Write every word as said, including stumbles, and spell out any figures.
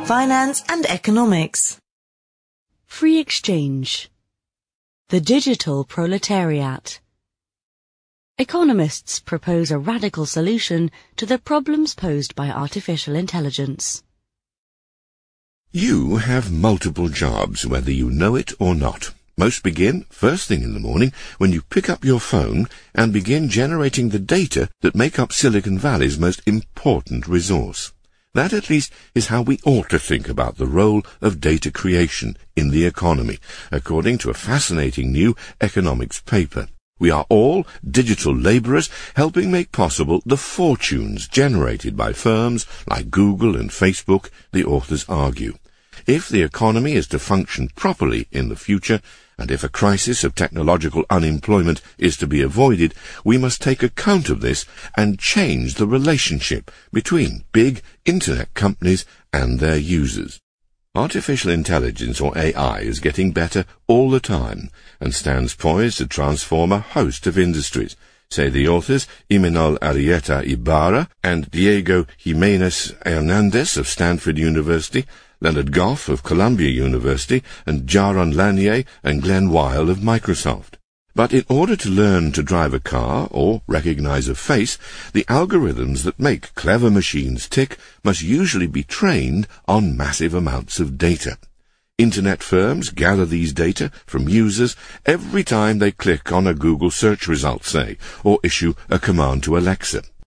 finance and economics. Free exchange. The digital proletariat. Economists propose a radical solution to the problems posed by artificial intelligence. You have multiple jobs, whether you know it or not. Most begin first thing in the morning when you pick up your phone and begin generating the data that make up Silicon Valley's most important resource. That at least is how we ought to think about the role of data creation in the economy, according to a fascinating new economics paper. We are all digital laborers helping make possible the fortunes generated by firms like Google and Facebook, the authors argue. If the economy is to function properly in the future, and if a crisis of technological unemployment is to be avoided, we must take account of this and change the relationship between big internet companies and their users. Artificial intelligence, or A I, is getting better all the time and stands poised to transform a host of industries, say the authors Imanol Arrieta Ibarra and Diego Jimenez Hernandez of Stanford University, Leonard Goff of Columbia University, and Jaron Lanier and Glenn Weil of Microsoft. But in order to learn to drive a car or recognize a face, the algorithms that make clever machines tick must usually be trained on massive amounts of data. Internet firms gather these data from users every time they click on a Google search result, say, or issue a command to Alexa.